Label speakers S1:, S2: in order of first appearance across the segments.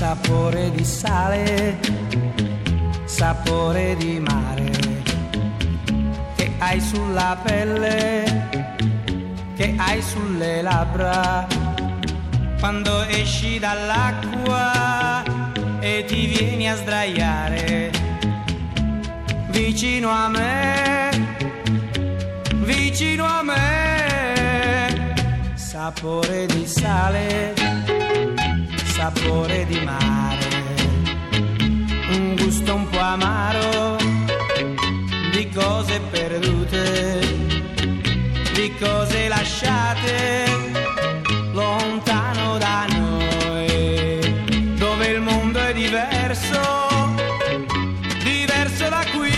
S1: sapore di sale, sapore di mare, che hai sulla pelle, che hai sulle labbra, quando esci dall'acqua e ti vieni a sdraiare vicino a me, vicino a me. Sapore di sale, sapore di mare, un gusto un po' amaro di cose perdute, di cose lasciate lontano da noi, dove il mondo è diverso, diverso da qui.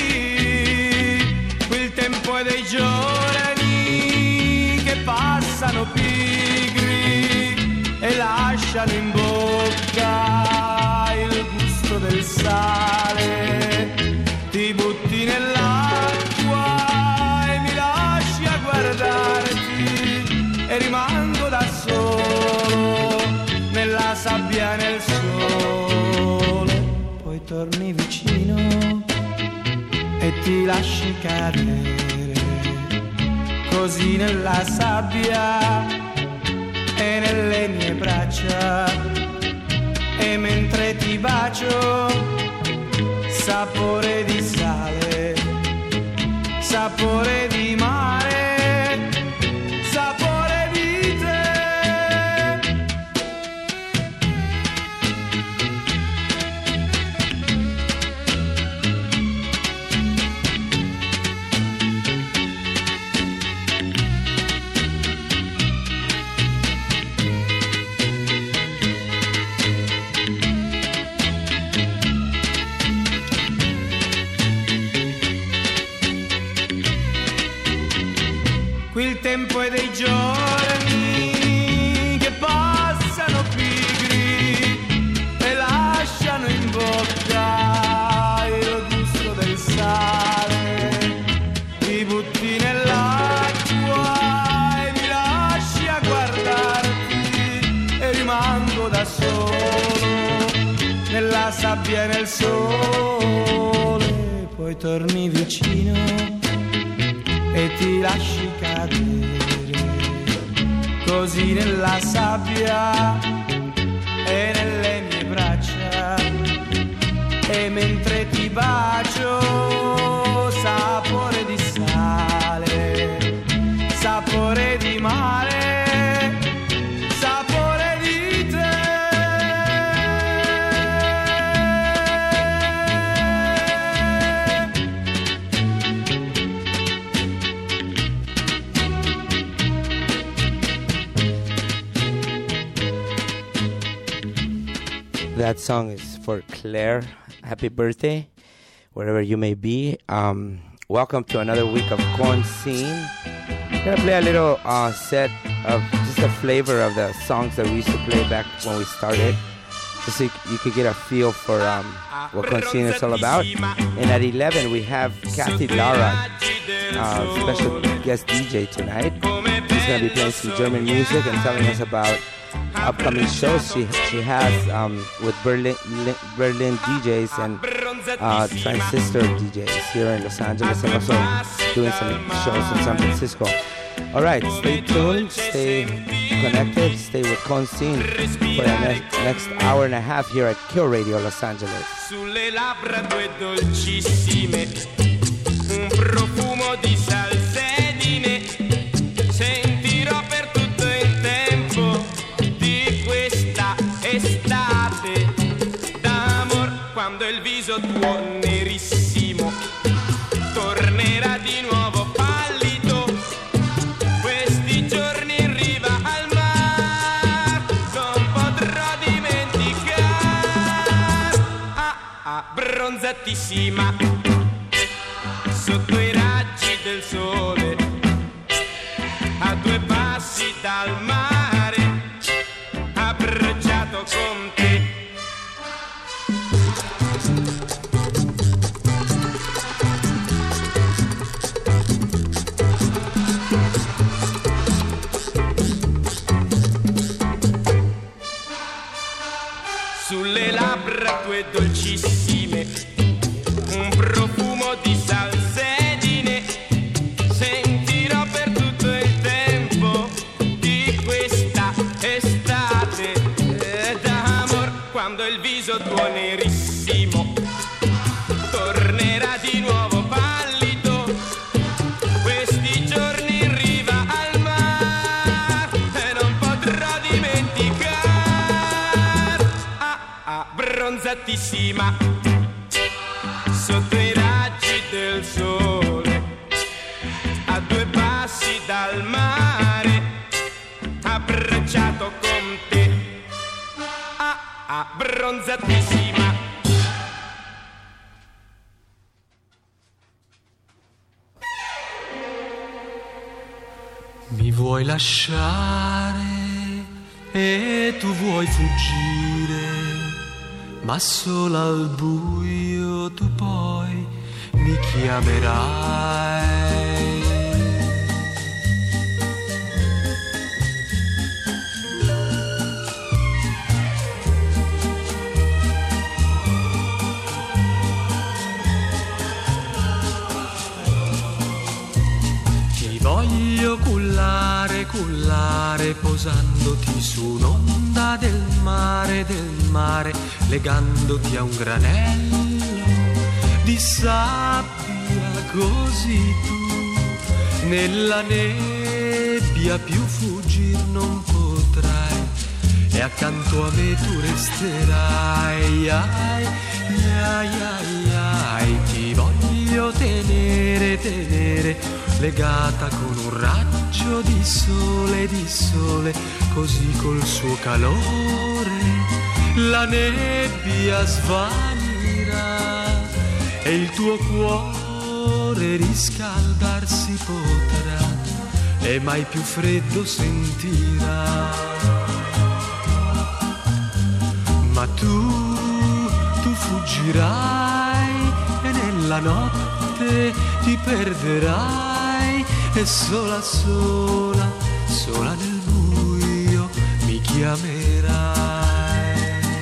S1: Qui il tempo è dei giorni che passano pigri e lasciano in bocca il gusto del sale. Ti butti nell'acqua e mi lasci a guardarti e rimango da solo nella sabbia e nel sole. Poi torni vicino e ti lasci cadere così nella sabbia e nelle mie braccia, e mentre ti bacio, sapore di sale, sapore di mare, sapore di te. Qui il tempo è dei giorni che passano pigri e lasciano in bocca il gusto del sale. Ti butti nell'acqua e mi lasci a guardarti e rimango da solo nella sabbia e nel sole. Poi torni vicino e ti lasci cadere così nella sabbia e nelle mie braccia, e mentre ti bacio, sapore di sale, sapore di mare, sapore di te.
S2: That song is for Claire. Happy birthday, wherever you may be. Welcome to another week of Corn Scene. I'm gonna play a little set of just a flavor of the songs that we used to play back when we started, just so you could get a feel for what Corn Scene is all about. And at 11 we have Kathy Lara, special guest DJ tonight. She's gonna be playing some German music and telling us about upcoming shows she has with Berlin DJs and Transistor DJs here in Los Angeles, and also doing some shows in San Francisco. Alright, stay tuned, stay connected, stay with Corn Scene for the next hour and a half here at Kill Radio Los Angeles.
S3: Sulle labbra due dolcissime, un profumo di salsedine, sentirò per tutto il tempo di questa estate d'amor, quando il viso tuo nerissimo tornerà di nuovo pallido. Questi giorni in riva al mar non potrò dimenticare. Bronzatissima sotto i raggi del sole, a due passi dal mare, abbracciato con te. sulle labbra tue dolcissime, un profumo di salsedine sentirò per tutto il tempo di questa estate d'amor, quando il viso tuo nerissimo tornerà di nuovo pallido, questi giorni in riva al mare e non potrò dimenticare, abbronzatissima sotto i raggi del sole, a 2 passi dal mare, abbracciato con te, abbronzatissima.
S4: Mi vuoi lasciare e tu vuoi fuggire, ma solo al buio tu poi mi chiamerai. Voglio cullare, cullare, posandoti su un'onda del mare, legandoti a un granello di sabbia, così tu nella nebbia più fuggir non potrai, e accanto a me tu resterai, ai, ai, ai, ai, ti voglio tenere, tenere, legata con un raggio di sole, così col suo calore la nebbia svanirà e il tuo cuore riscaldarsi potrà e mai più freddo sentirà. Ma tu fuggirai e nella notte ti perderai, e sola, sola, sola nel buio mi chiamerai.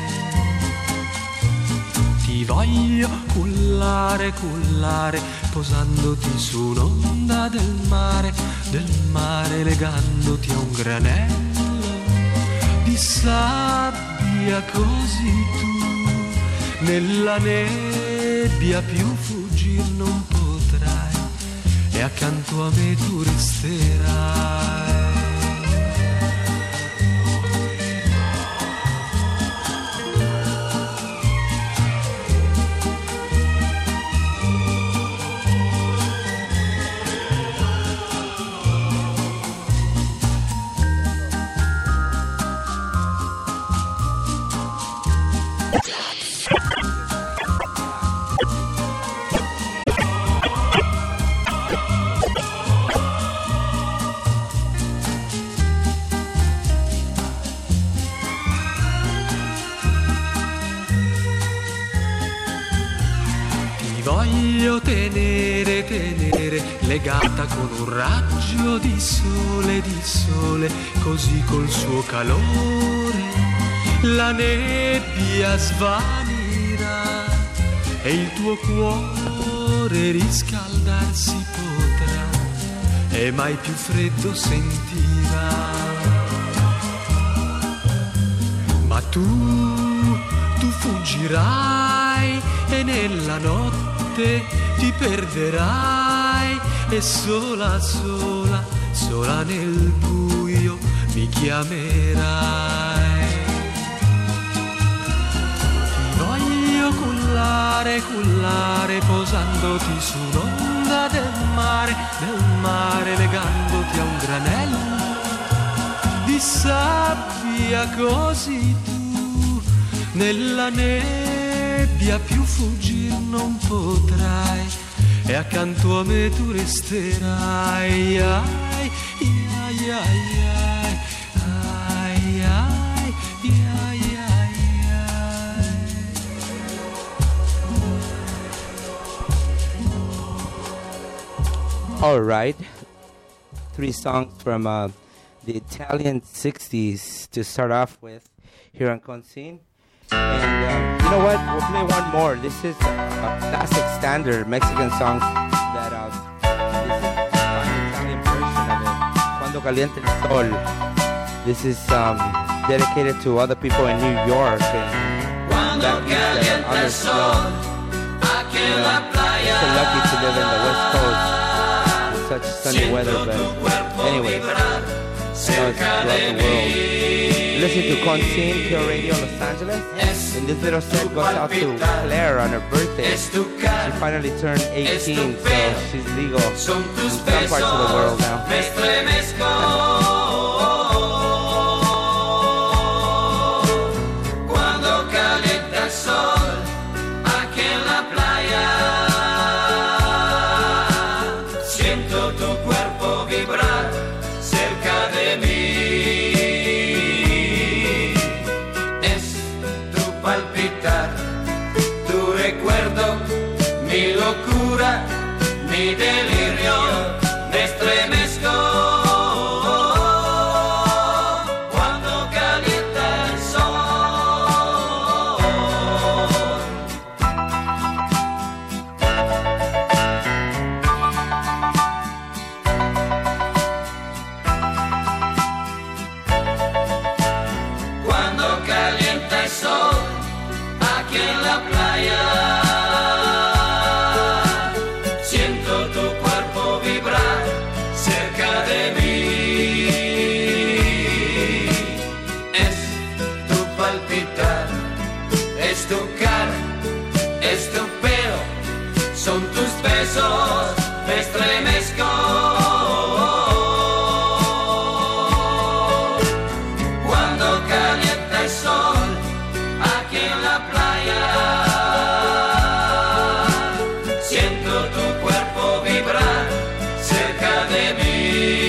S4: Ti voglio cullare, cullare, posandoti su un'onda del mare, legandoti a un granello di sabbia, così tu nella nebbia più fuggir non potrai, e accanto a me tu resterai. Voglio tenere, tenere, legata con un raggio di sole, così col suo calore la nebbia svanirà e il tuo cuore riscaldarsi potrà e mai più freddo sentirà. Ma tu fuggirai e nella notte ti perderai, e sola, sola, sola nel buio mi chiamerai. Ti voglio cullare, cullare, posandoti su un'onda del mare, legandoti a un granello di sabbia, così tu nella nebbia più fuggir non potrai, e accanto a me tu resterai. Ai, ai, ai, ai, ai, ai, ai, ai.
S2: All right, 3 songs from the Italian 60s to start off with here on Conscene. And you know what? We'll play one more. This is a classic standard Mexican song that this is an Italian version of it. Cuando Calienta el Sol. This is dedicated to other people in New York and that on the snow. You know, I'm so lucky to live in the West Coast with such sunny weather, but anyway, I know it's throughout the world. Listen to Concine, Pure Radio, Los Angeles. And this little set goes out to Claire on her birthday. She finally turned 18, so she's legal in some parts of the world now.
S3: Mi delirio me estremezco cuando calienta el sol. Cuando calienta el sol aquí en la playa. Son tus besos, me estremezco. Cuando calienta el sol aquí en la playa, siento tu cuerpo vibrar cerca de mí.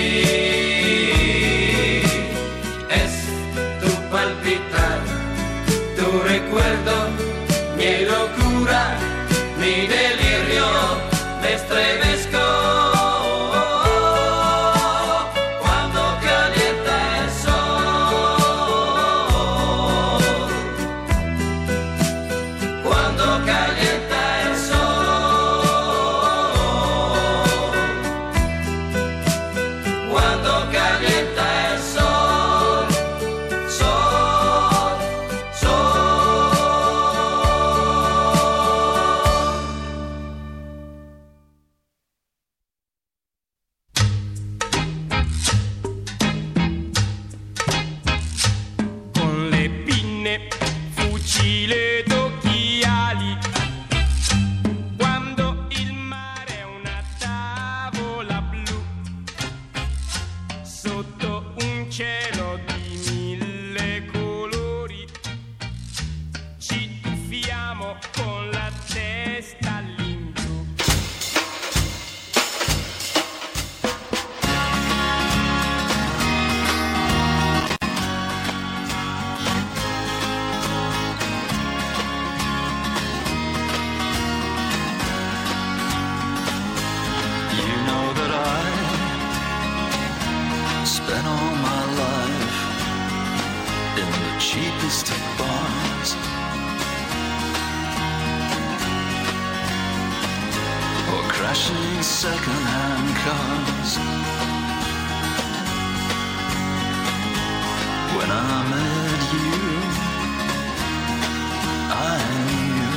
S3: Es tu palpitar, tu recuerdo, mi locura, mi delirio, me estremezco cuando calienta el sol. Cuando calienta el sol. Cuando calienta el sol. Sol, sol.
S5: Second-hand cars. When I met you, I knew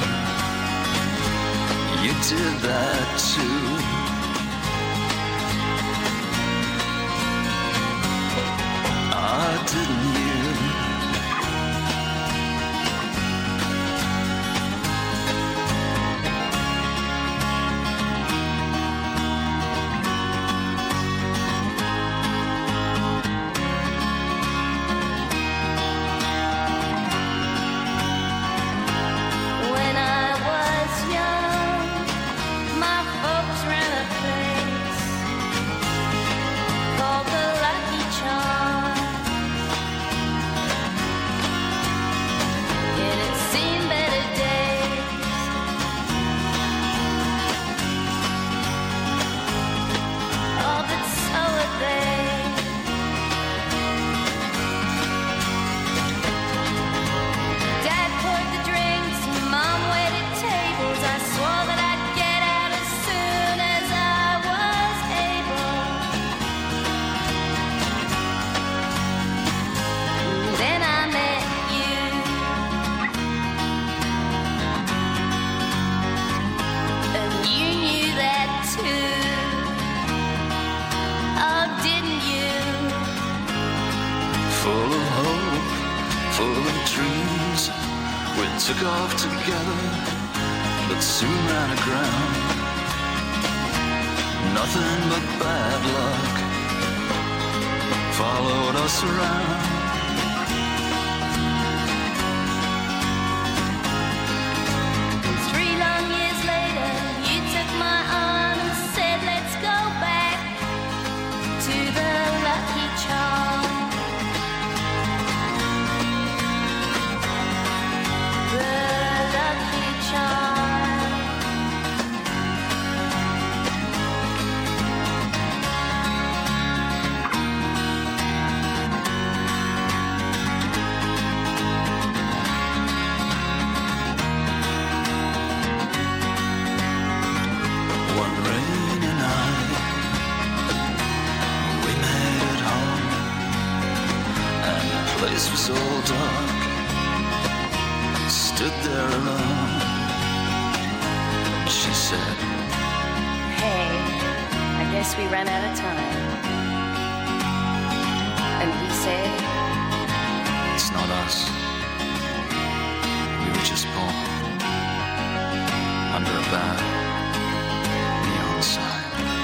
S5: you did that too. Didn't you?
S6: When I was young, my folks
S5: took off together, but soon ran aground. Nothing but bad luck followed us around.
S6: 3 long years later, you took my arm and said, let's go back to the Lucky Charm. The Lucky Charm.
S5: One rainy night, we made it home, and the place was all dark. Stood there alone. She said,
S6: Hey, I guess we ran out of time. And he said,
S5: "It's not us. We were just born under a bad neon sign."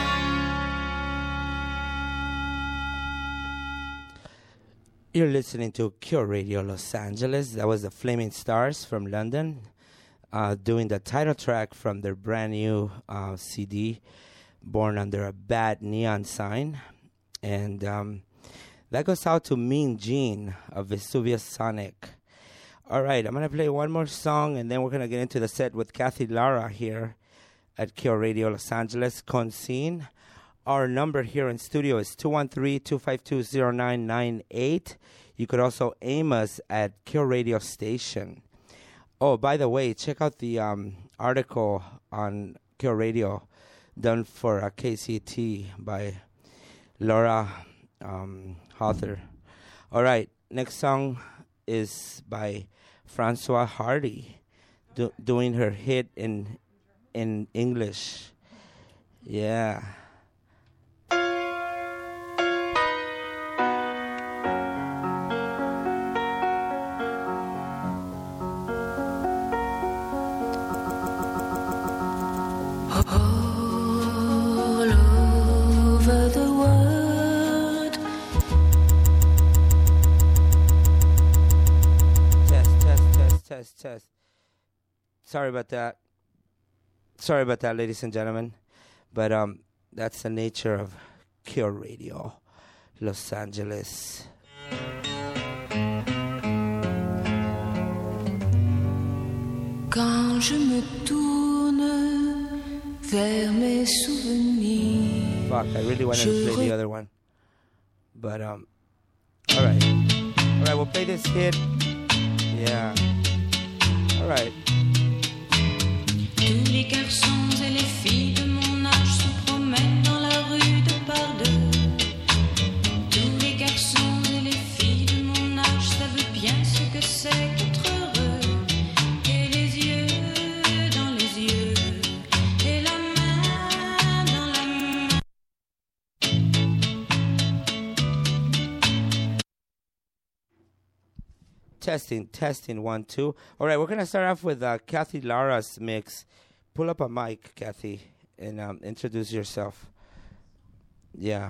S2: You're listening to Cure Radio Los Angeles. That was the Flaming Stars from London, doing the title track from their brand new CD, Born Under a Bad Neon Sign. And that goes out to Mean Gene of Vesuvius Sonic. All right, I'm going to play one more song, and then we're going to get into the set with Kathy Lara here at Cure Radio Los Angeles, Conscene. Our number here in studio is 213-252-0998. You could also aim us at Cure Radio Station. Oh, by the way, check out the article on Cure Radio done for KCT by Laura Hawthor. All right, next song is by Francois Hardy, doing her hit in English. Yeah.
S6: all over the world.
S2: Test. Sorry about that, ladies and gentlemen. But that's the nature of Cure Radio, Los Angeles.
S6: Quand je me tourne vers mes souvenirs.
S2: Fuck, I really wanted to play the other one. But, all right. All right, we'll play this hit. Yeah. All right.
S7: Tous les garçons et les filles de mon âge se promènent dans la rue de par deux. Tous les garçons et les filles de mon âge savent bien ce que c'est qu'être heureux. Et les yeux dans les yeux, et la main dans la main.
S2: Testing, 1, 2. All right, we're going to start off with Kathy Lara's mix. Pull up a mic, Kathy, and introduce yourself. Yeah.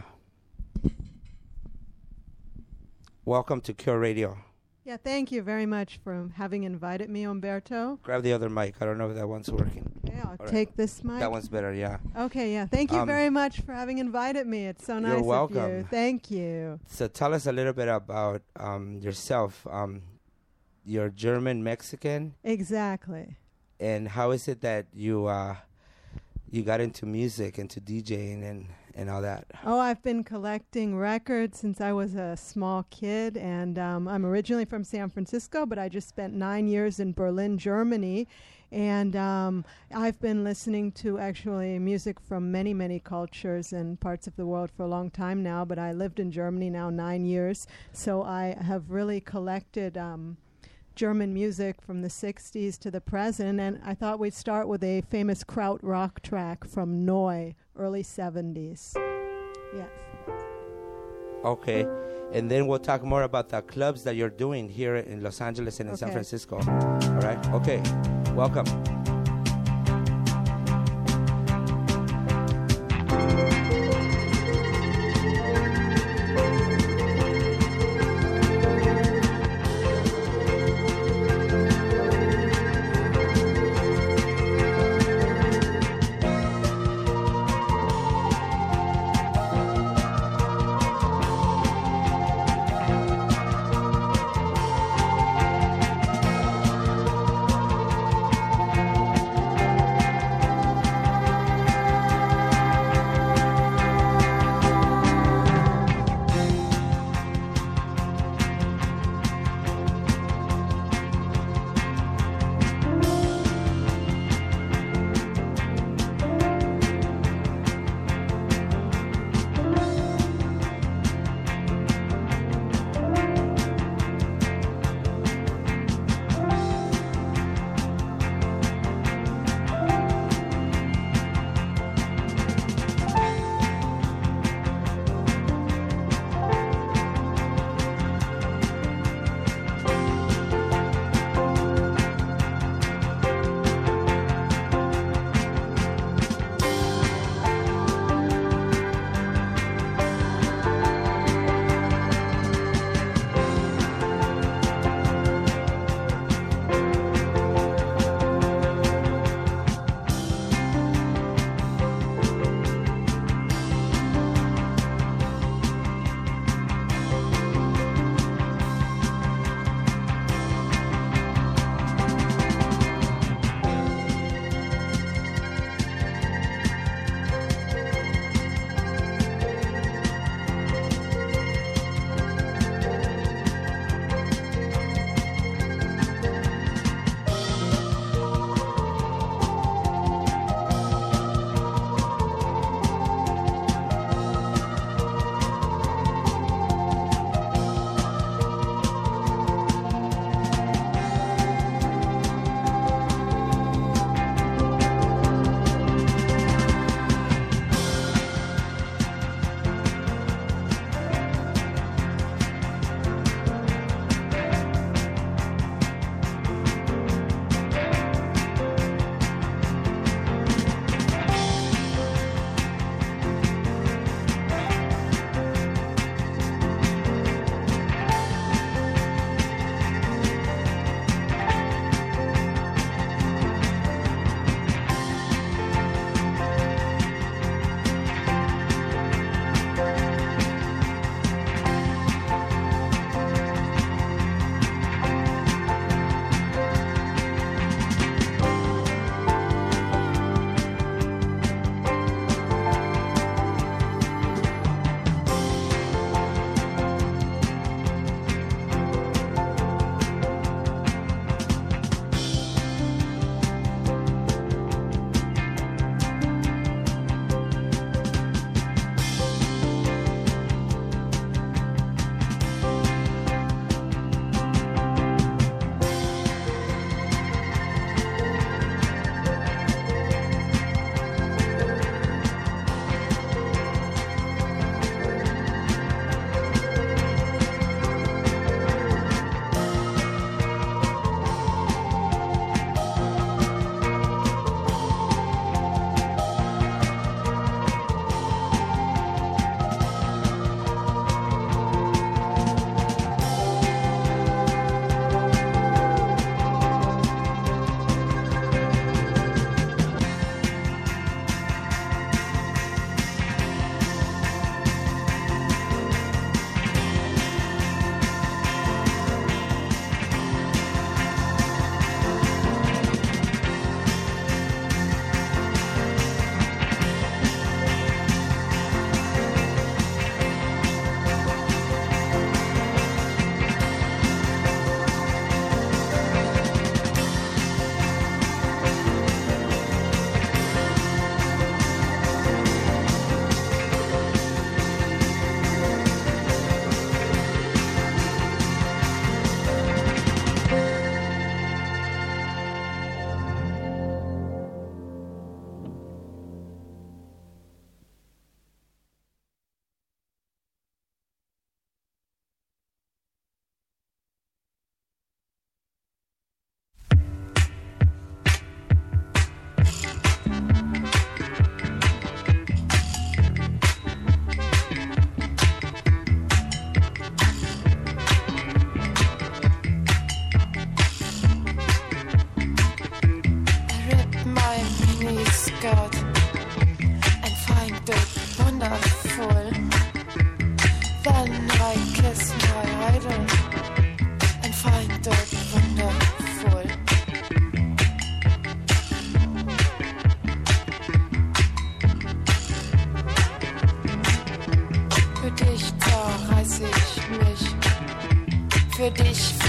S2: Welcome to Cure Radio.
S8: Yeah, thank you very much for having invited me, Umberto.
S2: Grab the other mic. I don't know if that one's working.
S8: Yeah, I'll
S2: All
S8: take
S2: right.
S8: this mic.
S2: That one's better, yeah.
S8: Okay, yeah. Thank you very much for having invited me. It's so nice
S2: You're
S8: of
S2: welcome.
S8: you. Thank you.
S2: So tell us a little bit about yourself. You're German-Mexican,
S8: Exactly.
S2: and how is it that you got into music, into DJing and all that?
S8: Oh, I've been collecting records since I was a small kid, and I'm originally from San Francisco, but I just spent 9 years in Berlin, Germany, and I've been listening to actually music from many, many cultures and parts of the world for a long time now, but I lived in Germany now 9 years, so I have really collected German music from the 60s to the present, and I thought we'd start with a famous krautrock track from Neu, early 70s. Yes.
S2: Okay. and then we'll talk more about the clubs that you're doing here in Los Angeles and in San
S8: Okay.
S2: Francisco. All right? Okay. Welcome.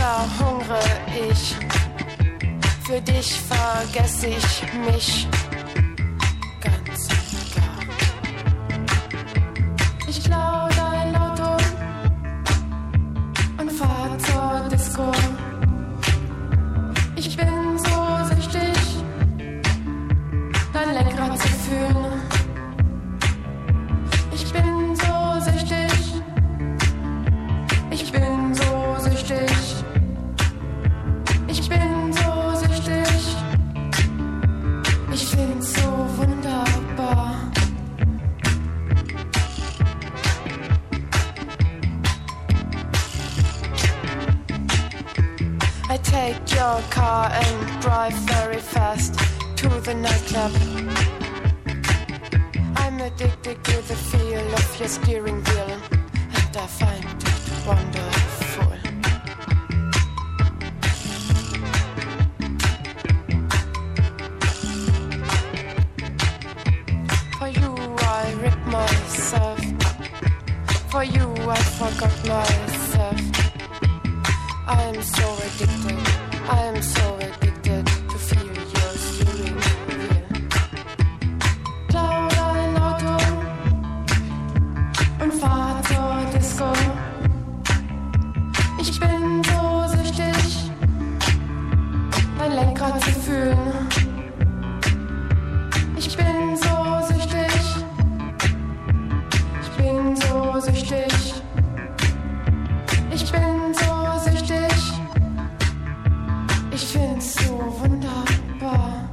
S9: verhungere ich. Für dich vergesse ich mich ganz und gar. Ich klau dein Auto und fahr zur Disco. Ich bin so süchtig, dein Lenkrad zu fühlen. Ich bin so süchtig, ich bin so süchtig. Ich bin so süchtig, ich find's so wunderbar. I take your car and drive very fast to the nightclub. I'm addicted to the feel of your steering wheel, and I find it wonderful. For you I ripped myself, for you I forgot myself. I am so addicted, I am so addicted to feel your steering wheel. Klau dein Auto und fahr zur Disco. Ich bin so süchtig, dein Lenkrad zu fühlen. Ich bin so süchtig, ich bin so süchtig. Ich bin so süchtig, ich find's so wunderbar.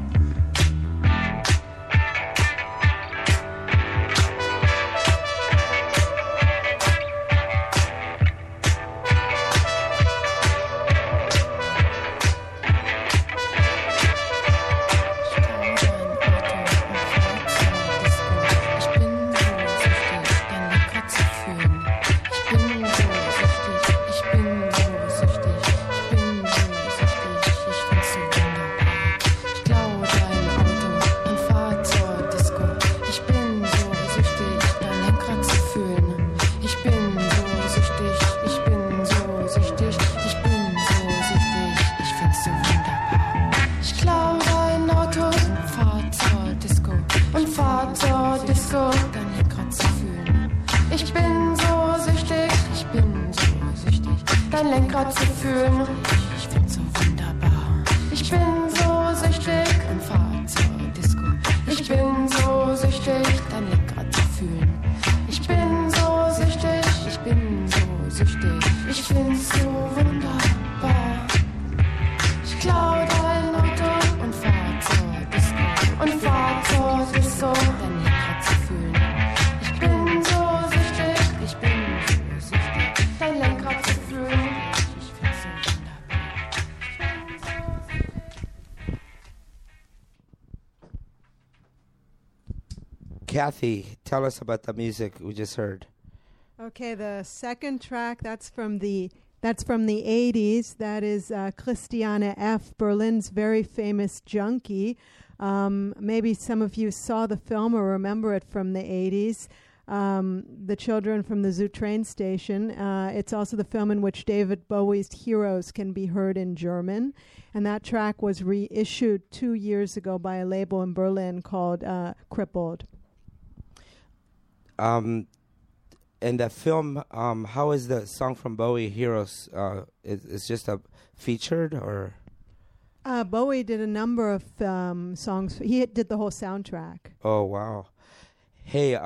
S9: Dein Lenkrad zu fühlen, ich find's so wunderbar. Ich bin so süchtig und fahr zur Disco. Ich bin so süchtig, dein Lenkrad zu fühlen. Ich bin so süchtig, ich bin so süchtig. Ich find's so wunderbar. Ich klau dein Auto und fahr zur Disco. Und fahr zur Disco, dein Lenkrad zu fühlen. Ich bin so süchtig, ich bin so süchtig. Dein Lenkrad zu fühlen.
S2: Kathy, tell us about the music we just heard.
S8: Okay, the second track, that's from the 80s. That is Christiane F., Berlin's very famous junkie. Maybe some of you saw the film or remember it from the 80s. The Children from the Zoo train station. It's also the film in which David Bowie's Heroes can be heard in German. And that track was reissued 2 years ago by a label in Berlin called Crippled.
S2: In the film, how is the song from Bowie, Heroes? It's just a featured or?
S8: Bowie did a number of songs. He did the whole soundtrack.
S2: Oh, wow. Hey,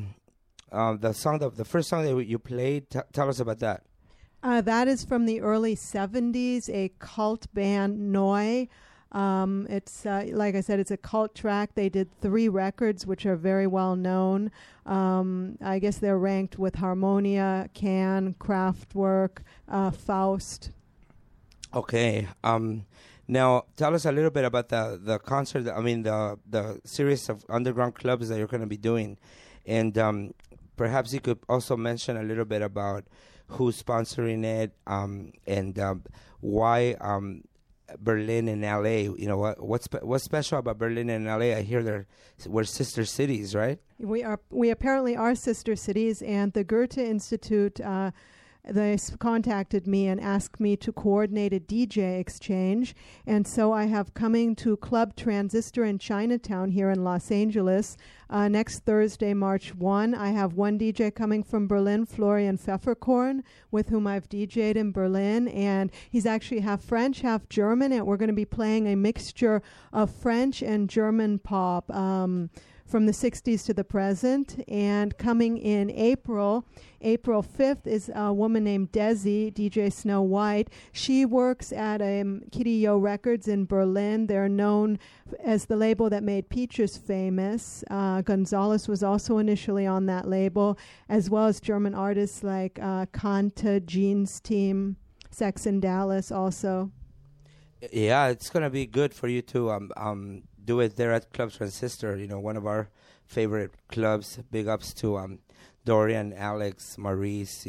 S2: the first song that you played, tell us about that.
S8: That is from the early 70s, a cult band, Neu. It's like I said, it's a cult track. They did 3 records, which are very well known. I guess they're ranked with Harmonia, Can, Kraftwerk, Faust.
S2: Okay. Now, tell us a little bit about the concert. I mean, the series of underground clubs that you're going to be doing, and perhaps you could also mention a little bit about who's sponsoring it, and why Berlin and LA. You know what's special about Berlin and LA? I hear we're sister cities, right?
S8: We apparently are sister cities, and the Goethe Institute contacted me and asked me to coordinate a DJ exchange. And so I have coming to Club Transistor in Chinatown here in Los Angeles next Thursday, March 1. I have one DJ coming from Berlin, Florian Pfefferkorn, with whom I've DJ'd in Berlin. And he's actually half French, half German. And we're going to be playing a mixture of French and German pop from the 60s to the present. And coming in April 5th, is a woman named Desi, DJ Snow White. She works at Kitty Yo Records in Berlin. They're known as the label that made Peaches famous. Gonzalez was also initially on that label, as well as German artists like Kante, Jeans Team, Sex in Dallas also.
S2: Yeah, it's going to be good for you to do it there at Club Transistor, one of our favorite clubs. Big ups to Dorian, Alex, Maurice,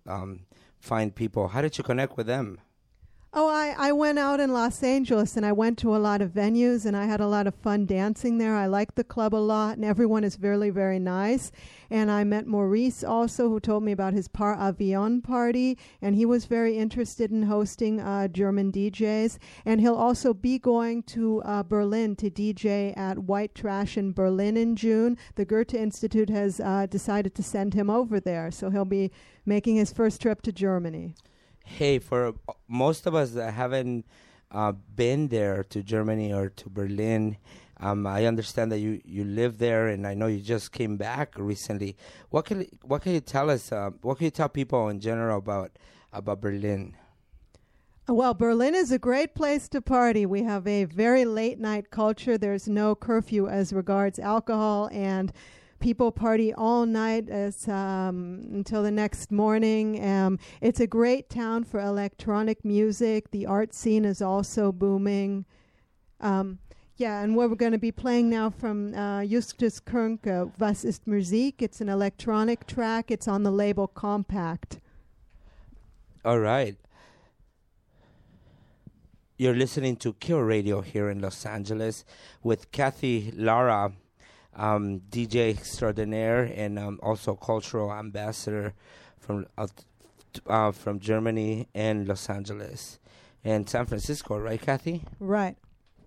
S2: fine people. How did you connect with them?
S8: Oh, I went out in Los Angeles and I went to a lot of venues and I had a lot of fun dancing there. I like the club a lot and everyone is very, very nice. And I met Maurice also, who told me about his Par Avion party, and he was very interested in hosting German DJs. And he'll also be going to Berlin to DJ at White Trash in Berlin in June. The Goethe Institute has decided to send him over there, so he'll be making his first trip to Germany.
S2: Hey, for most of us that haven't been there to Germany or to Berlin, I understand that you live there, and I know you just came back recently. What can you tell us? What can you tell people in general about Berlin?
S8: Well, Berlin is a great place to party. We have a very late night culture. There's no curfew as regards alcohol, and people party all night until the next morning. It's a great town for electronic music. The art scene is also booming. And we're going to be playing now from Justus Kernke, Was ist Musik? It's an electronic track. It's on the label Compact.
S2: All right. You're listening to Kill Radio here in Los Angeles with Kathy Lara, DJ extraordinaire and also cultural ambassador from Germany and Los Angeles and San Francisco, right, Kathy?
S8: Right.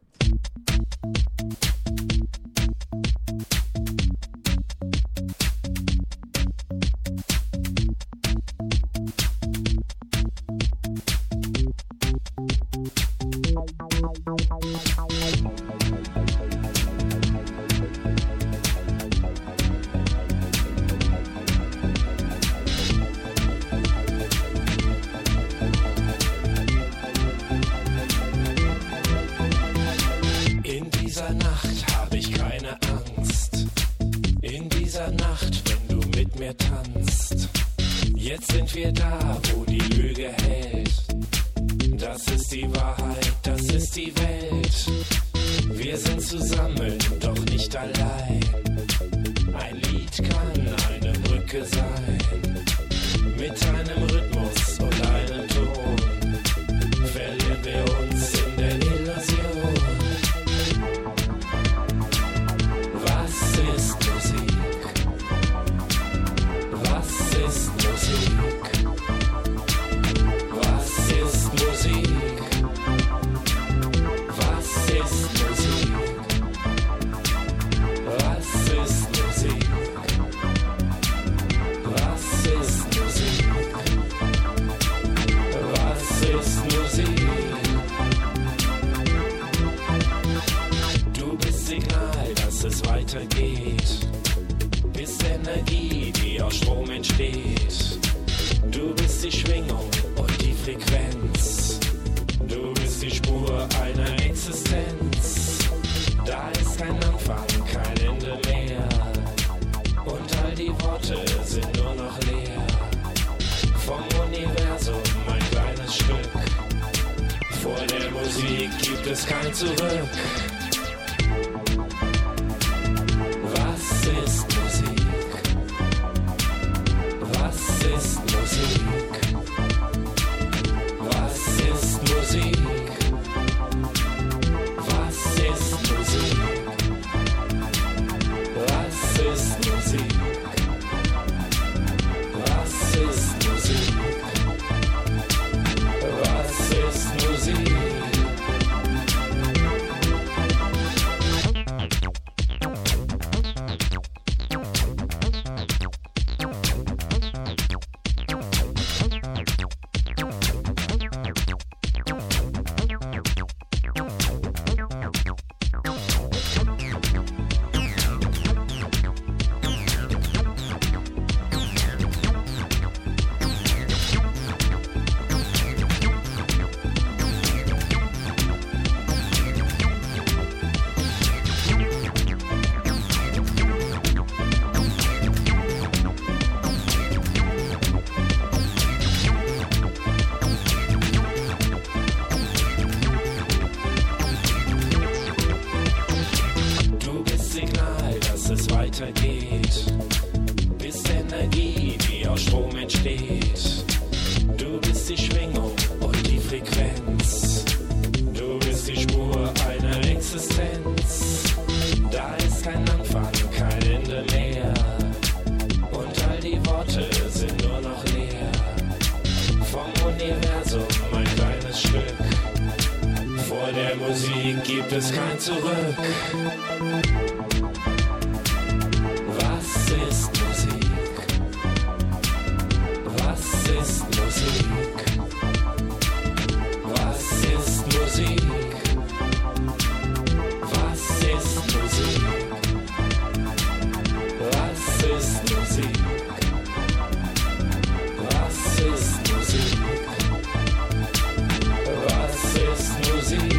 S10: Jetzt sind wir da, wo die Lüge hält. Das ist die Wahrheit, das ist die Welt. Wir sind zusammen, doch nicht allein. Ein Lied kann eine Brücke sein. Mit einem Rhythmus und einem Ton verlieren wir uns in der Illusion. Was ist Musik? Was ist Musik? Was ist Musik? Was ist Musik? Was ist Musik? Was ist Musik? Was ist Musik? Du bist Signal, dass es weitergeht. Bist Energie, die aus Strom entsteht. Du bist die Schwingung und die Frequenz. Du bist die Spur einer Existenz. Da ist kein Anfang, kein Ende mehr. Und all die Worte sind nur noch leer. Vom Universum ein kleines Stück. Vor der Musik gibt es kein Zurück. Was ist Musik? Was ist Musik? Was ist Musik? Was ist Musik? Was ist Musik? Was ist Musik? weitergeht, bis Energie, die aus Strom entsteht. Du bist die Schwingung und die Frequenz. Du bist die Spur einer Existenz. Da ist kein Anfang, kein Ende mehr. Und all die Worte sind nur noch leer. Vom Universum ein kleines Stück. Vor der Musik gibt es kein Zurück. Was ist Musik? Was ist Musik? Was ist Musik? Was ist Musik? Was ist Musik? Was ist Musik? Was ist Musik?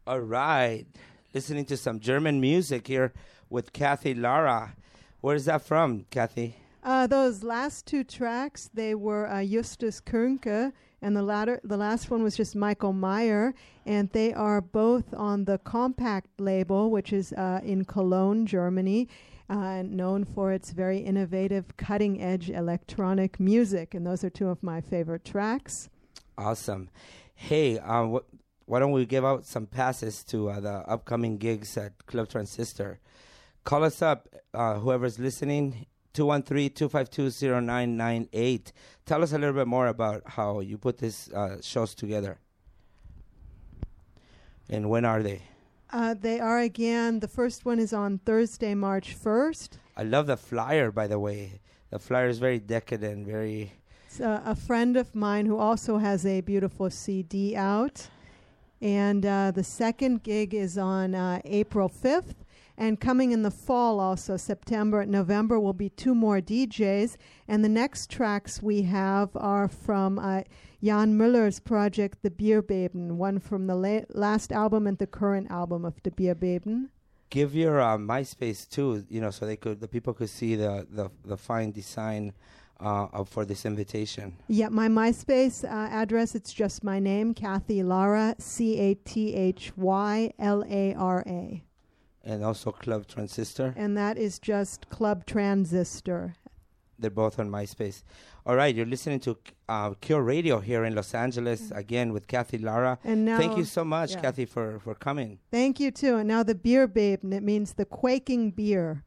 S2: All right. Listening to some German music here with Kathy Lara. Where is that from, Kathy?
S8: Those last two tracks, they were Justus Könke, and the last one was just Michael Meyer, and they are both on the Compact label, which is in Cologne, Germany, known for its very innovative, cutting-edge electronic music, and those are two of my favorite tracks.
S2: Awesome. Hey, why don't we give out some passes to the upcoming gigs at Club Transistor? Call us up, whoever's listening, 213-252-0998. Tell us a little bit more about how you put these shows together. And when are they?
S8: They are, again, the first one is on Thursday, March 1st.
S2: I love the flyer, by the way. The flyer is very decadent, very...
S8: It's a friend of mine who also has a beautiful CD out. And the second gig is on April 5th. And coming in the fall also, September and November, will be two more DJs. And the next tracks we have are from Jan Müller's project, The Bierbeben, one from the last album and the current album of The Bierbeben.
S2: Give your MySpace too, so the people could see the fine design for this invitation.
S8: Yeah, my MySpace address, it's just my name, Kathy Lara, CathyLara.
S2: And also Club Transistor.
S8: And that is just Club Transistor.
S2: They're both on MySpace. All right, you're listening to Cure Radio here in Los Angeles, again with Kathy Lara.
S8: And now,
S2: thank you so much, Kathy, for coming.
S8: Thank you, too. And now the Bierbeben, it means the quaking beer.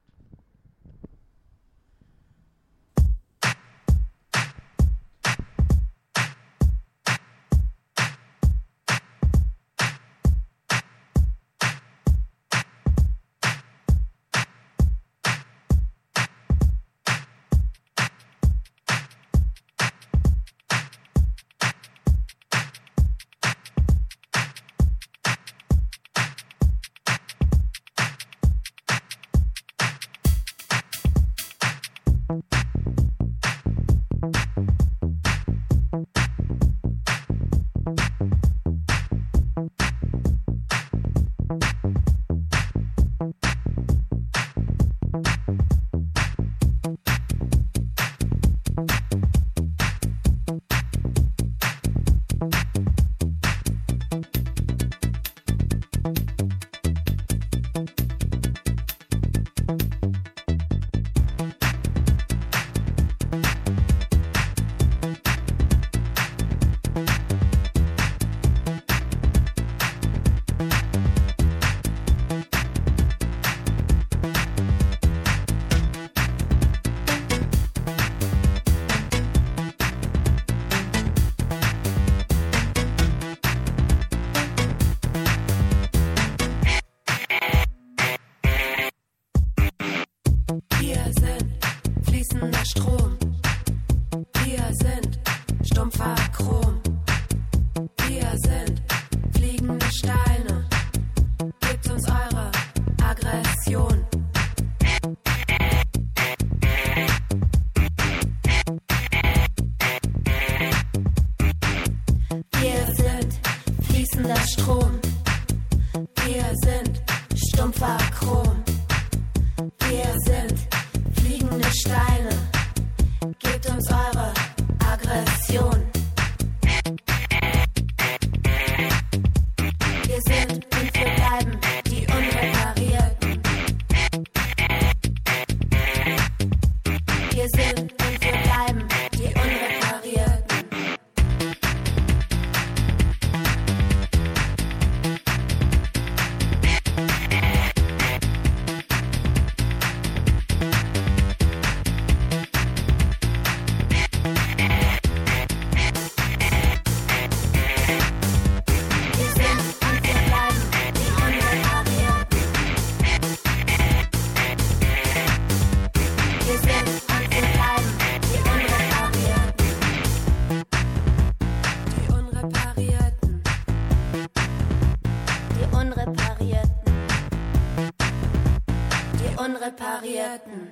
S9: Unreparierten.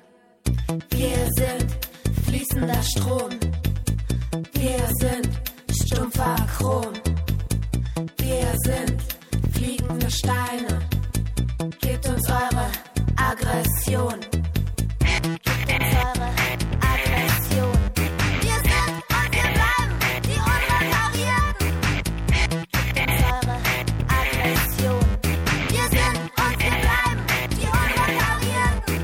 S9: Wir sind fließender Strom. Wir sind stumpfer Chrom. Wir sind fliegende Steine. Gebt uns eure Aggression. Gebt uns eure Aggression. Wir sind und wir bleiben die Unreparierten. Gebt uns eure Aggression. Wir sind und wir bleiben die Unreparierten.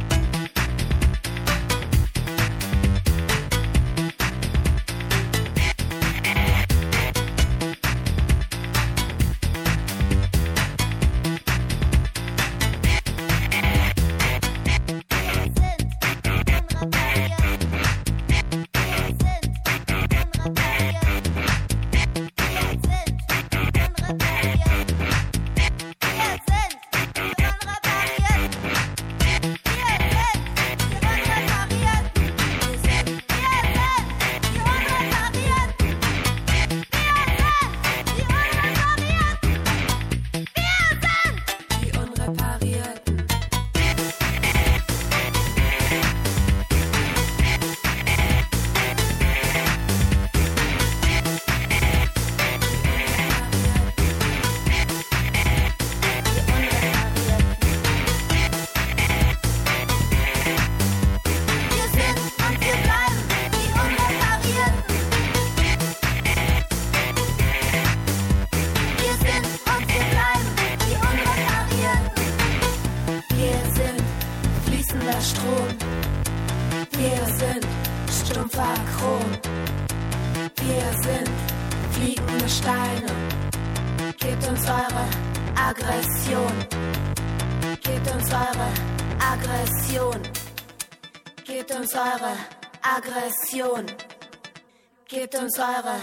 S9: Aggression. Gebt uns eure.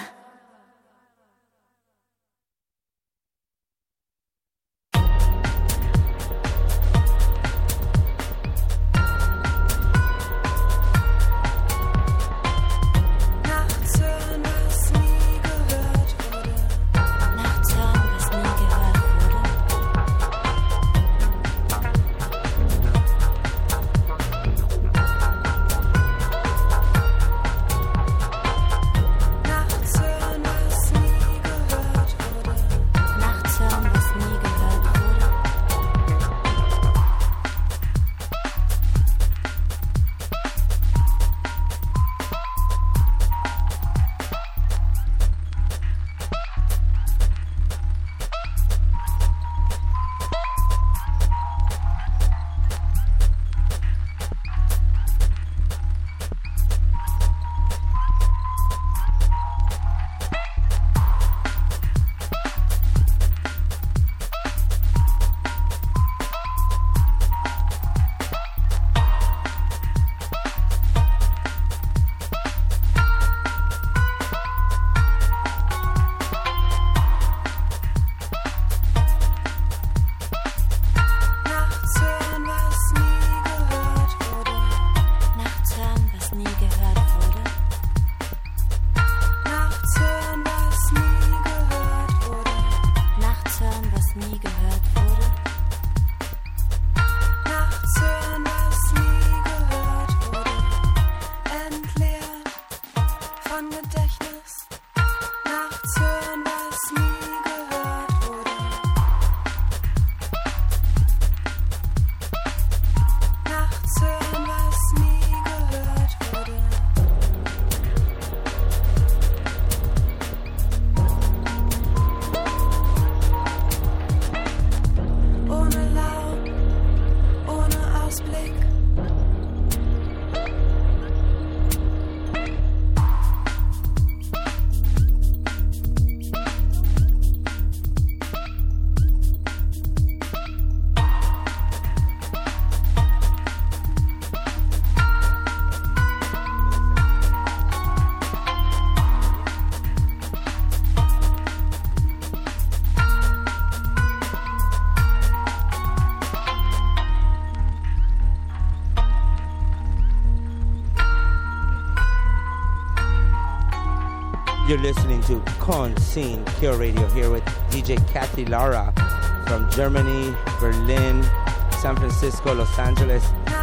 S2: You're listening to Conscene Cure Radio here with DJ Kathy Lara from Germany, Berlin, San Francisco, Los Angeles.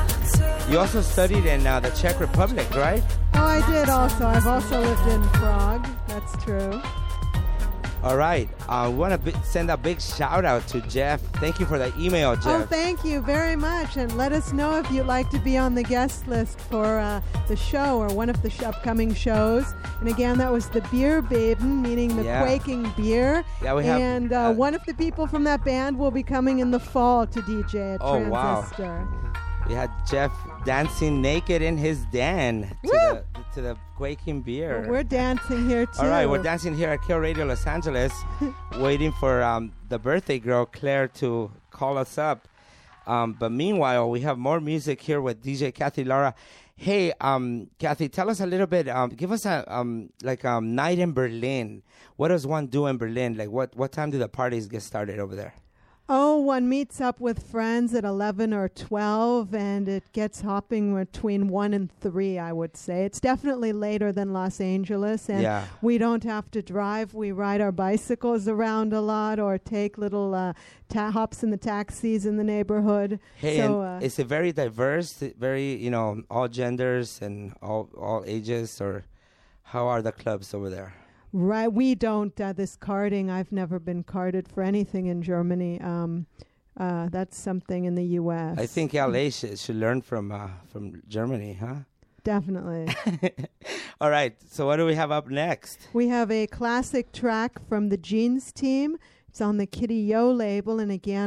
S2: You also studied in the Czech Republic, right?
S8: Oh, I did also. I've also lived in Prague. That's true.
S2: All right. I want to send a big shout out to Jeff. Thank you for the email, Jeff.
S8: Oh, thank you very much. And let us know if you'd like to be on the guest list for the show or one of the upcoming shows. And again, that was the Beer Baden, meaning the quaking beer.
S2: Yeah, we have.
S8: And one of the people from that band will be coming in the fall to DJ at Transistor.
S2: Wow. We had Jeff dancing naked in his den to the quaking beer.
S8: Well, we're dancing here too.
S2: All right, we're dancing here at Kill Radio Los Angeles, waiting for the birthday girl Claire to call us up. But meanwhile, we have more music here with DJ Kathy Lara. Hey, Kathy, tell us a little bit. Give us a night in Berlin. What does one do in Berlin? Like what time do the parties get started over there?
S8: Oh, one meets up with friends at 11 or 12, and it gets hopping between 1 and 3, I would say. It's definitely later than Los Angeles, and we don't have to drive. We ride our bicycles around a lot or take little hops in the taxis in the neighborhood.
S2: Hey, so, and is it very diverse, very, all genders and all ages, or how are the clubs over there?
S8: Right, we don't. This carding, I've never been carded for anything in Germany. That's something in the U.S.
S2: I think LA should learn from Germany, huh?
S8: Definitely.
S2: All right, so what do we have up next?
S8: We have a classic track from the Jeans Team. It's on the Kitty Yo label, and again,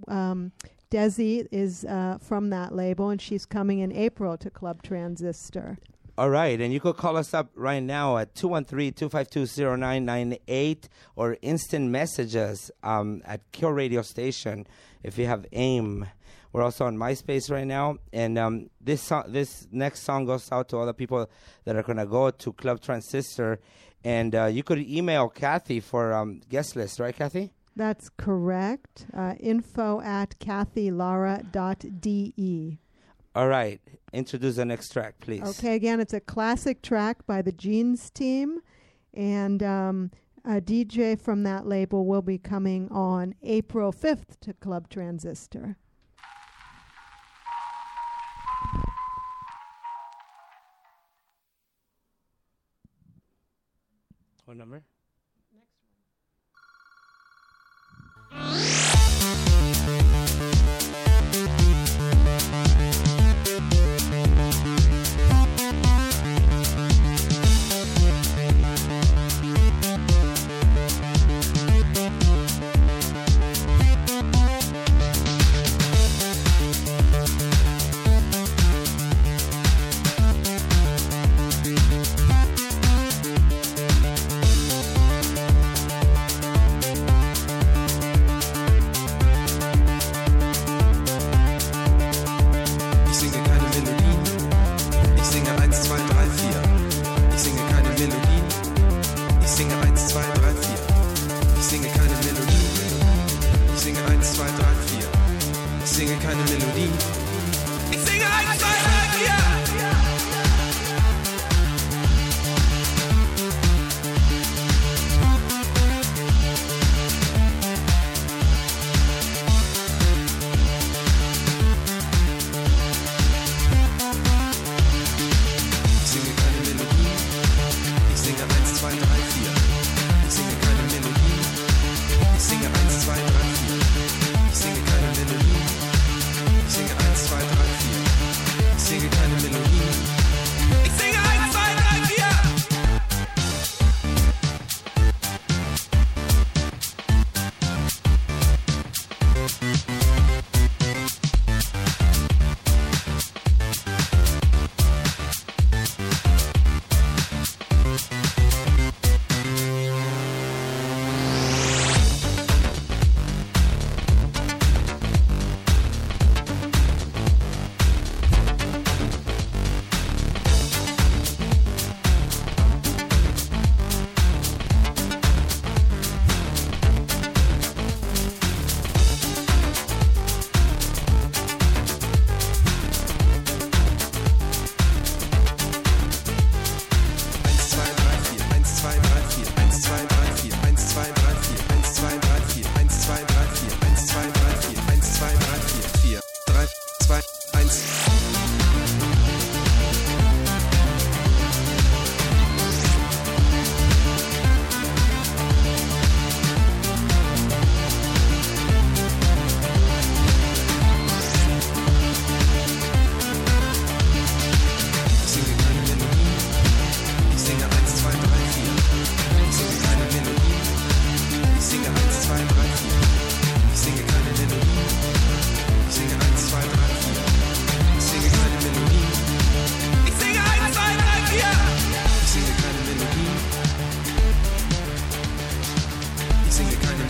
S8: Desi is from that label, and she's coming in April to Club Transistor.
S2: All right, and you could call us up right now at 213-252-0998 or instant messages at Kill Radio Station if you have AIM. We're also on MySpace right now, and this next song goes out to all the people that are going to go to Club Transistor, and you could email Kathy for guest list, right, Kathy?
S8: That's correct. info@kathylara.de.
S2: All right. Introduce the next track, please.
S8: Okay, again, it's a classic track by the Jeans Team, and a DJ from that label will be coming on April 5th to Club Transistor.
S2: What number?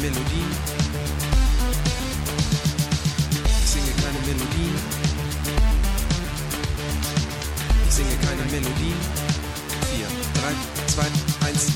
S4: Melodie. Ich singe keine Melodie. Ich singe keine Melodie. 4, 3, 2, 1.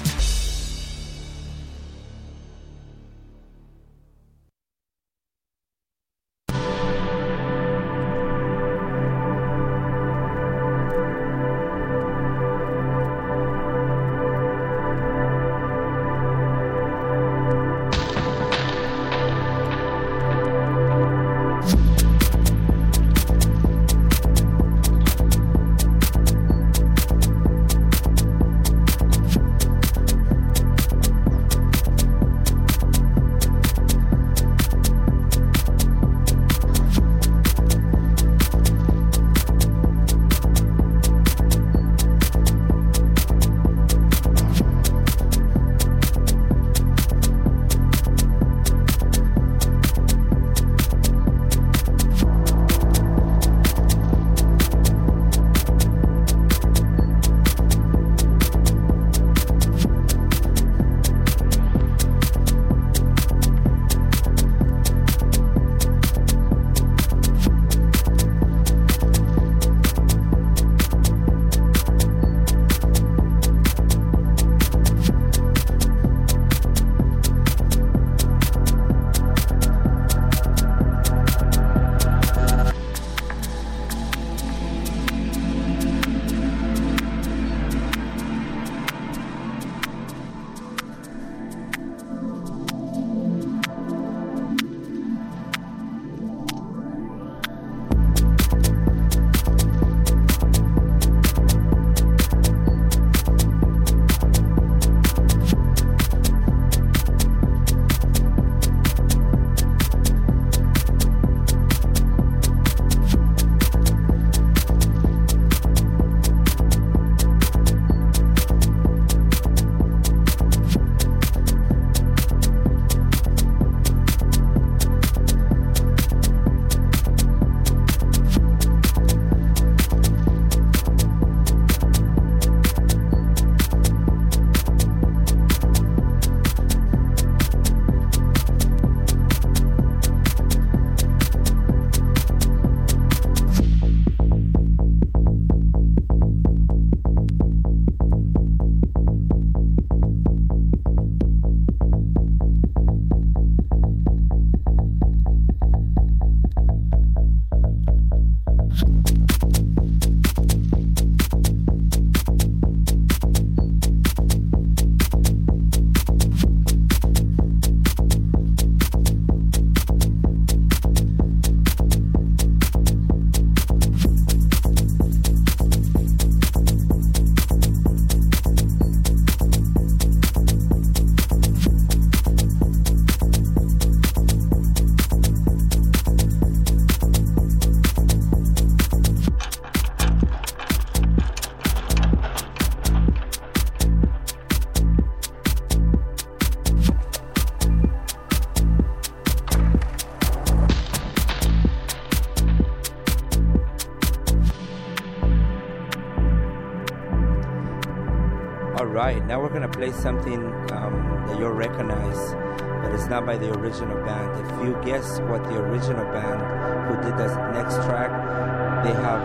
S2: right, now we're going to play something that you'll recognize, but it's not by the original band. If you guess what the original band who did the next track, they have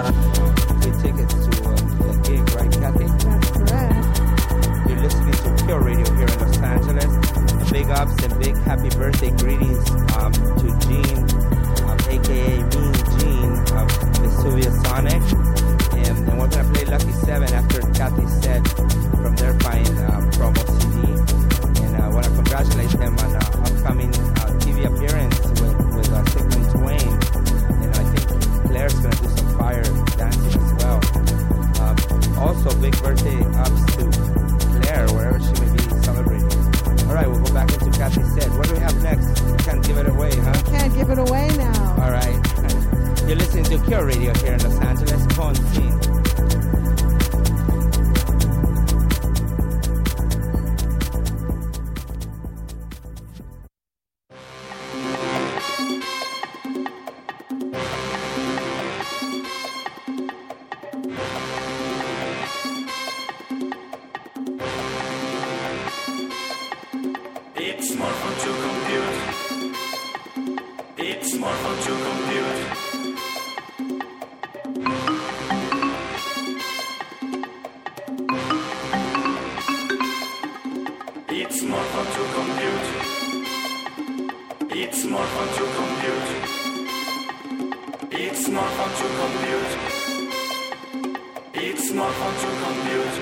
S2: free tickets to the gig, right, Kathy?
S8: That's correct.
S2: You're listening to Pure Radio here in Los Angeles. Big ups and big happy birthday greetings to Gene, a.k.a. Mean Gene of Vesuvius Sonic. And we're going to play Lucky 7 after Kathy said from their fine promo CD. And I want to congratulate them on an upcoming TV appearance with Sigmund Twain. And I think Claire's going to do some fire dancing as well. Also, big birthday ups to Claire, wherever she may be celebrating. All right, we'll go back into Kathy said. What do we have next? We can't give it away, huh?
S8: Can't give it away now.
S2: All right. You're listening to Pure Radio here in Los Angeles. Con Scene.
S3: It's
S11: It's more fun to compute. It's more fun to compute. It's more fun to compute. It's more fun to compute. It's more fun to compute. It's more fun to compute.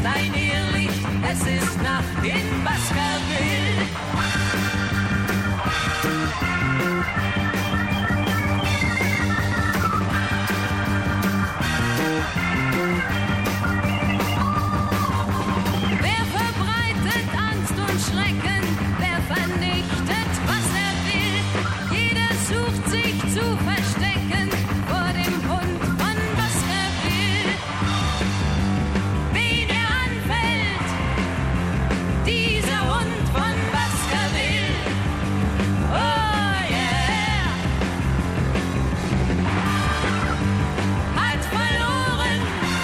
S12: ist ein Irrlicht, es ist Nacht in Baskerville. Wer verbreitet Angst und Schrecken, wer vernichtet, was er will. Jeder sucht sich zu verstecken vor dem Hund von Baskerville. Wen er anfällt, dieser Hund von Baskerville. Oh yeah! Hat verloren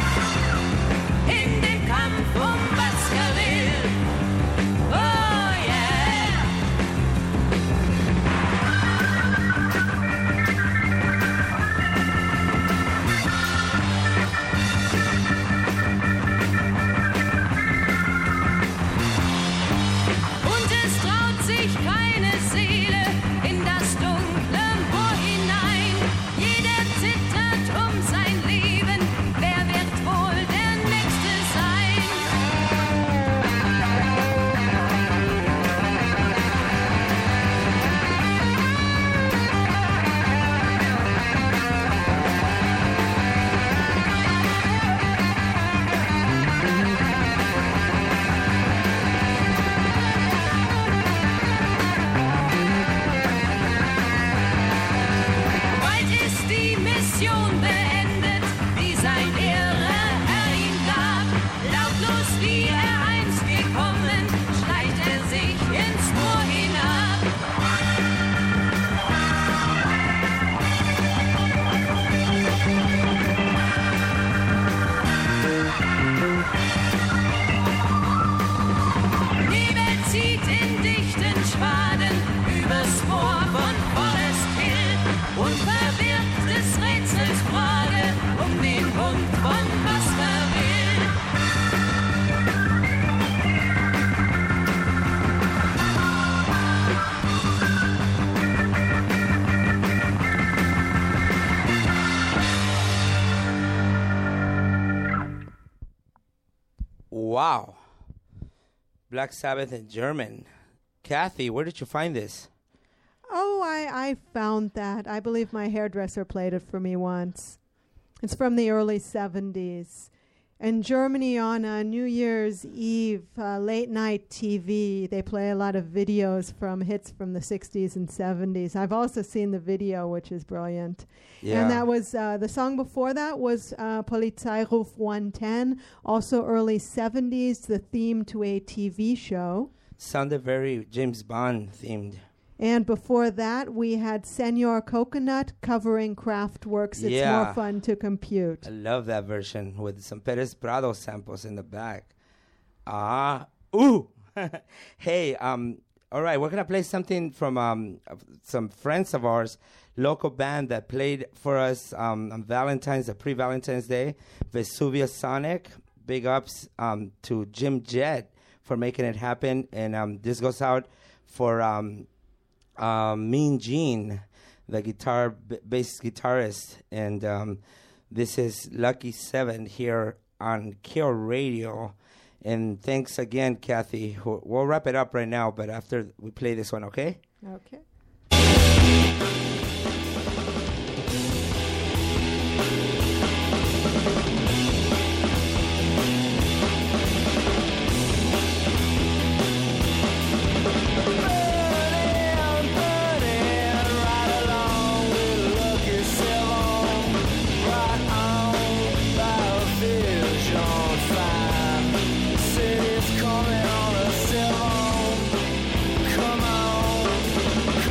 S12: in dem Kampf um Baskerville. Oh yeah! Und es traut sich keine Seele in das dunkle Moor hinein. Jeder zittert um sein Leben. Wer wird wohl der Nächste sein? Bald ist die Mission beendet, die sein Irrer Herr ihm gab. Lautlos wie er einst gekommen, schleicht er sich ins Moor hinab. Nebel zieht in dichten Schwaden übers Moor von Forest Hill und verwirrt des Rätsels Frage um den Hund von Baskerville.
S2: Wow. Black Sabbath in German. Kathy, where did you find this?
S8: Oh, I found that. I believe my hairdresser played it for me once. It's from the early 70s. In Germany, on New Year's Eve, late night TV, they play a lot of videos from hits from the 60s and 70s. I've also seen the video, which is brilliant.
S2: Yeah.
S8: And that was, the song before that was Polizeiruf 110, also early 70s, the theme to a TV show.
S2: Sounded very James Bond themed.
S8: And before that, we had Senor Coconut covering Kraftwerk's It's
S2: Yeah.
S8: More Fun to Compute.
S2: I love that version with some Perez Prado samples in the back. Ooh. Hey, all right, we're going to play something from some friends of ours, local band that played for us on Valentine's, pre-Valentine's Day, Vesuvius Sonic. Big ups to Jim Jett for making it happen. And this goes out for Mean Gene, the bass guitarist. And this is Lucky 7 here on Kill Radio. And thanks again, Kathy. We'll wrap it up right now, but after we play this one, okay?
S8: Okay.
S3: City's coming on a 7. Come on.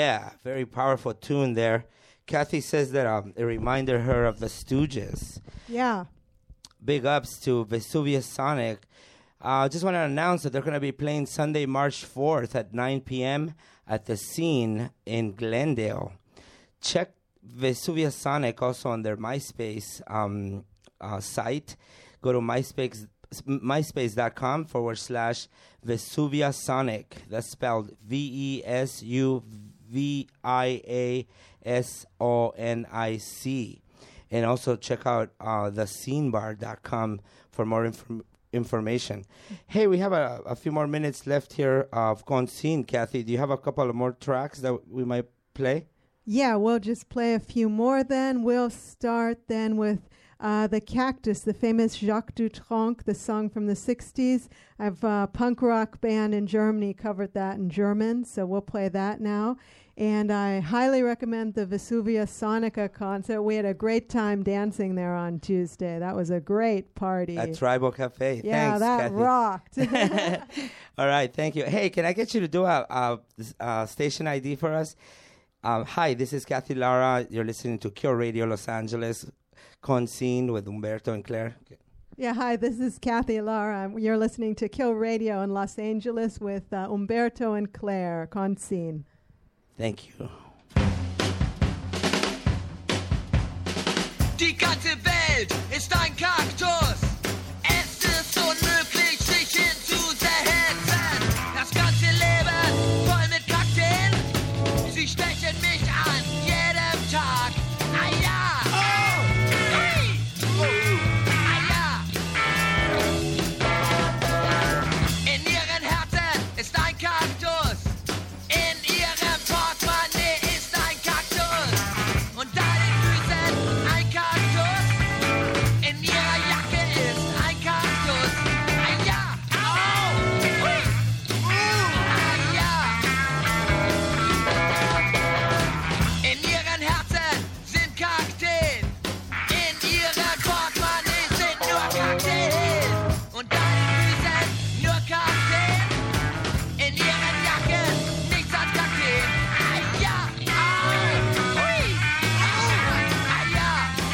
S2: Yeah, very powerful tune there. Kathy says that it reminded her of the Stooges.
S8: Yeah.
S2: Big ups to Vesuvius Sonic. Just want to announce that they're going to be playing Sunday, March 4th at 9 p.m. at the Scene in Glendale. Check Vesuvius Sonic also on their MySpace site. Go to myspace.com/Vesuvius Sonic. That's spelled VESUVIASONIC. And also check out thescenebar.com for more information. Hey, we have a few more minutes left here of Con Scene. Kathy, do you have a couple of more tracks that we might play?
S8: Yeah, we'll just play a few more then. We'll start then with The Cactus, the famous Jacques Dutronc, the song from the 60s. I've a punk rock band in Germany covered that in German, so we'll play that now. And I highly recommend the Vesuvius Sonica concert. We had a great time dancing there on Tuesday. That was a great party.
S2: At Tribal Cafe.
S8: Yeah,
S2: Thanks,
S8: that
S2: Kathy.
S8: rocked.
S2: All right, thank you. Hey, can I get you to do a station ID for us? Hi, this is Kathy Lara. You're listening to Cure Radio Los Angeles, Con Scene with Humberto and Claire.
S8: Yeah, hi, this is Kathy Lara. You're listening to Kill Radio in Los Angeles with Humberto and Claire, Con Scene.
S2: Thank you.
S3: Die ganze Welt ist ein Kaktus. Es ist unmöglich, sich hinzusetzen. Das ganze Leben voll mit Kakteen. Sie stechen mich an jedem Tag. Ah ja! Oh! Hey! Ah ja! In ihren Herzen ist ein Kaktus. In ihrem Portemonnaie ist ein Kaktus. Und da den Füßen ein Kaktus. In ihrer Jacke ist ein Kaktus. Ah ja! Au! Hui! Ah ja! In ihren Herzen sind Kakteen. In ihrem Portemonnaie sind nur Kakteen. Und da den Füßen nur Kakteen. In ihren Jacken nichts als Kakteen. Ah ja! Au! Hui! Au! Ah ja!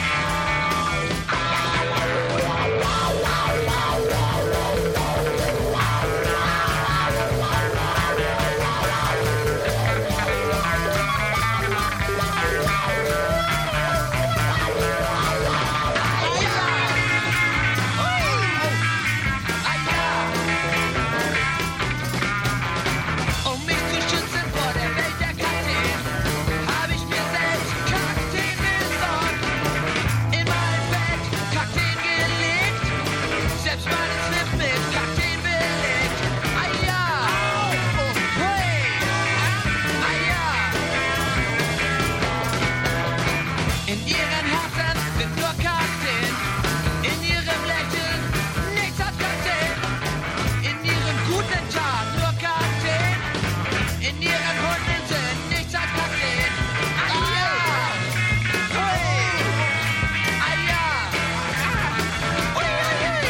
S3: Um mich zu schützen vor der Welt der Kakteen, habe ich mir selbst Kakteen besorgt. In mein Bett Kakteen gelegt, selbst meinen Slip mit Kakteen belegt. Ah ja! Oh, hui! Ah ja! In ihren Herzen sind nur Kakteen, in ihrem Lächeln nichts als Kakteen, in ihrem guten Tag nur Kakteen, in ihren Hunden sind nichts als Kakteen. Ah ja! Hui! Ah ja! Hui, hui, hui!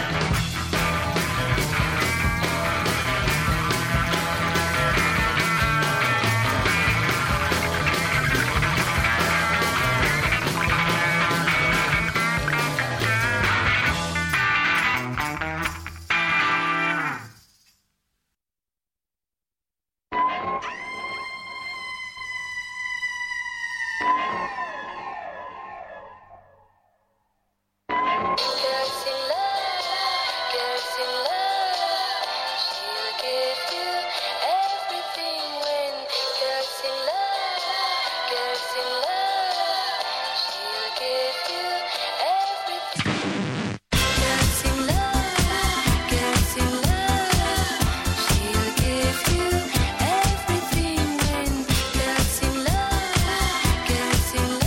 S6: Girls in love, she'll give you everything when girls in love, she'll give you everything. Girls in love, she'll give you everything when girls in love, she'll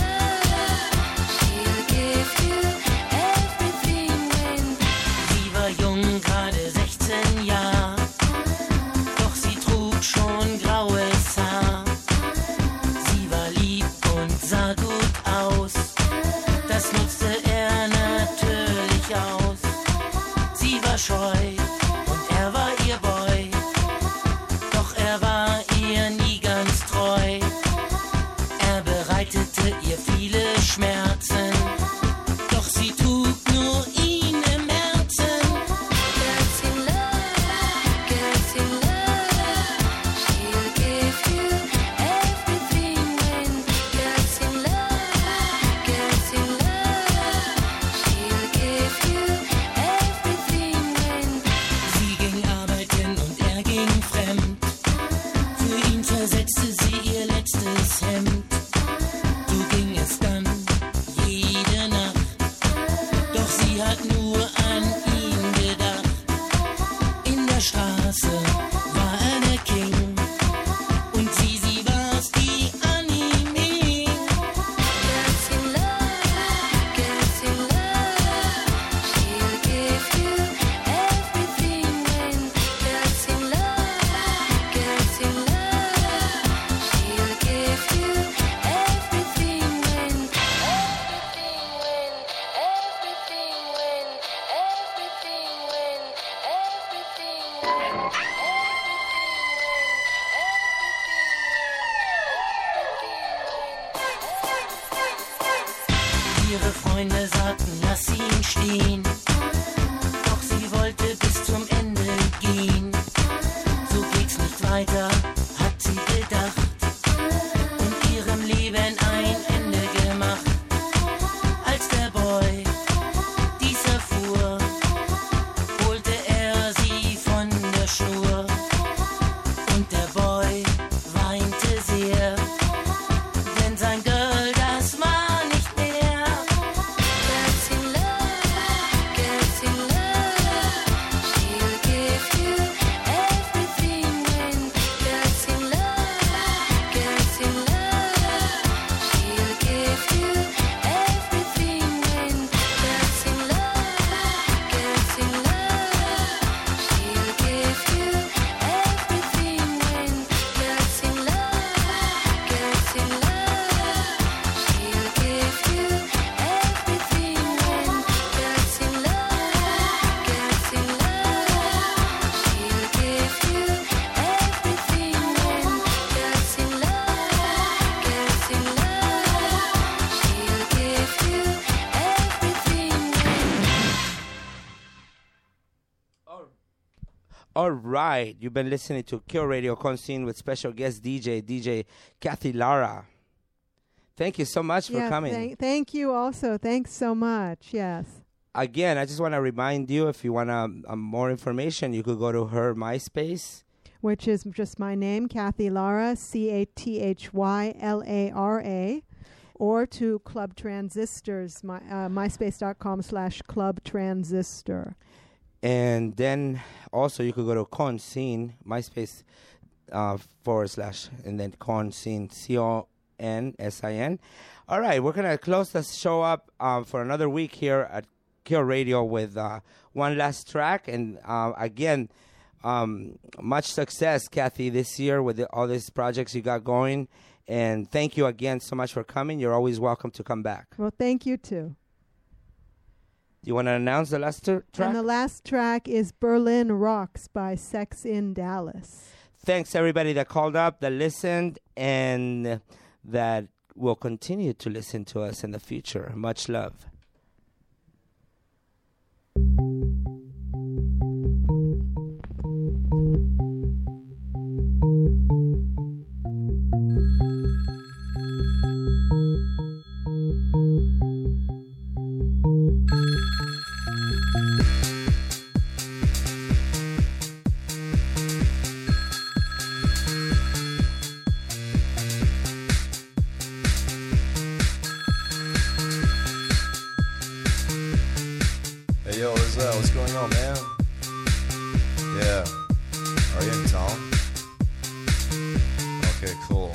S6: give you everything when.
S13: Sie war jung, gerade 16 Jahre, doch sie trug schon graues Haar. Sie war lieb und sah gut aus, das nutzte er natürlich aus. Sie war scheu und er war ihr Boy, doch er war ihr nie ganz treu. Ihre Freunde sagten, lass ihn stehen. Doch sie wollte bis zum Ende gehen. So geht's nicht weiter, hat sie gedacht. Und ihrem Leben ein Ende gemacht. Als der Boy dies erfuhr, holte er sie von der Schnur. Und der Boy weinte sehr, denn sein Girl, das war nicht mehr.
S6: Girls in love, girls in love, she'll give you everything when girls in love, girls in love, she'll give you everything when girls in love, girls in love, she'll give you everything when girls in love, girls in love, she'll give you everything when girls in love, girls in love, she'll give you everything when girls in love, girls in love, she'll give you everything
S2: All right, you've been listening to Cure Radio Conscene with special guest DJ Kathy Lara. Thank you so much for coming.
S8: Thank you also. Thanks so much. Yes.
S2: Again, I just want to remind you, if you want more information, you could go to her MySpace.
S8: Which is just my name, Kathy Lara, CathyLara, or to Club Transistors, myspace.com/Club Transistor.
S2: And then also you could go to Conscene, MySpace / and then Conscene, CONSIN. All right, we're going to close the show up for another week here at Cure Radio with one last track. And again, much success, Kathy, this year with all these projects you got going. And thank you again so much for coming. You're always welcome to come back.
S8: Well, thank you too.
S2: Do you want to announce the last track?
S8: And the last track is Berlin Rocks by Sex in Dallas.
S2: Thanks, everybody that called up, that listened, and that will continue to listen to us in the future. Much love.
S14: What's going on, man? Yeah. Are you in town? Okay, cool.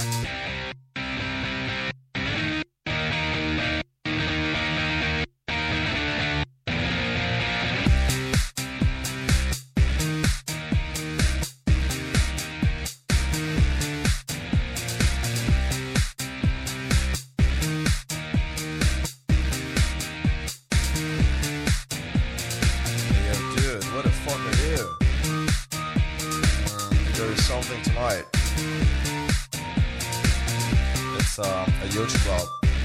S14: Tonight. It's a huge club,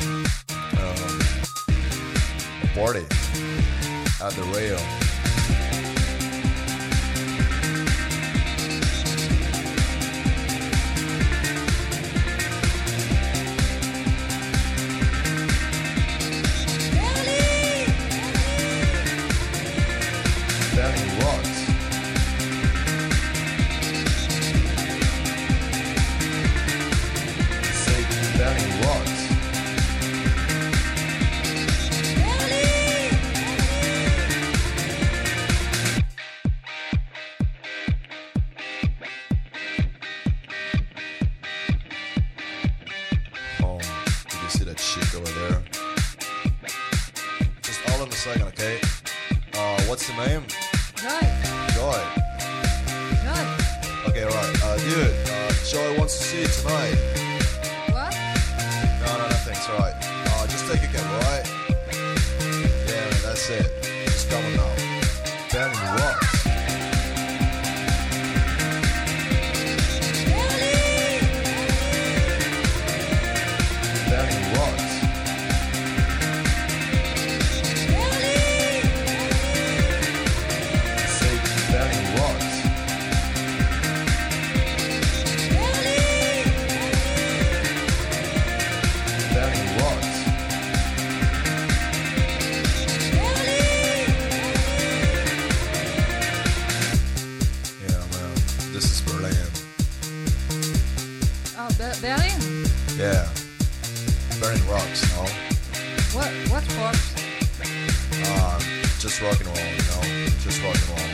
S14: a party at the rail. Berlin rocks. Berlin rocks. Oh, did you see that chick over there? Just all in a second, okay? What's the name?
S15: Joy.
S14: Joy.
S15: Joy.
S14: Okay, right. Dude, Joy wants to see you tonight. No, nothing's alright. Just take a cab, alright? Yeah, man, that's it. Just coming now. Berlin rocks.
S15: Berlin?
S14: Yeah. Burning rocks, no?
S15: What's rocks?
S14: Just rock and roll, you know? Just rock and roll.